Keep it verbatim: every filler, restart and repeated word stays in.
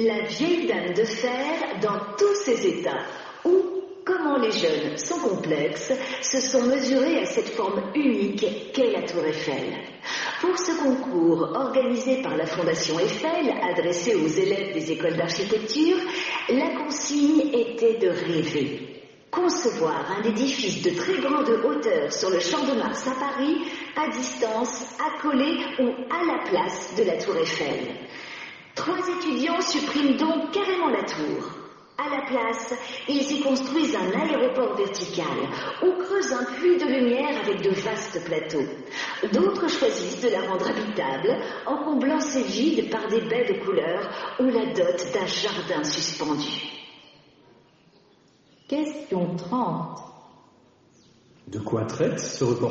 La vieille dame de fer dans tous ses états, ou comment les jeunes sont complexes, se sont mesurés à cette forme unique qu'est la tour Eiffel. Pour ce concours organisé par la Fondation Eiffel, adressé aux élèves des écoles d'architecture, la consigne était de rêver. Concevoir un édifice de très grande hauteur sur le Champ de Mars à Paris, à distance, accolé ou à la place de la tour Eiffel. Trois étudiants suppriment donc carrément la tour. À la place, ils y construisent un aéroport vertical ou creusent un puits de lumière avec de vastes plateaux. D'autres choisissent de la rendre habitable en comblant ses vides par des baies de couleurs ou la dot d'un jardin suspendu. Question trente. De quoi traite ce reportage ?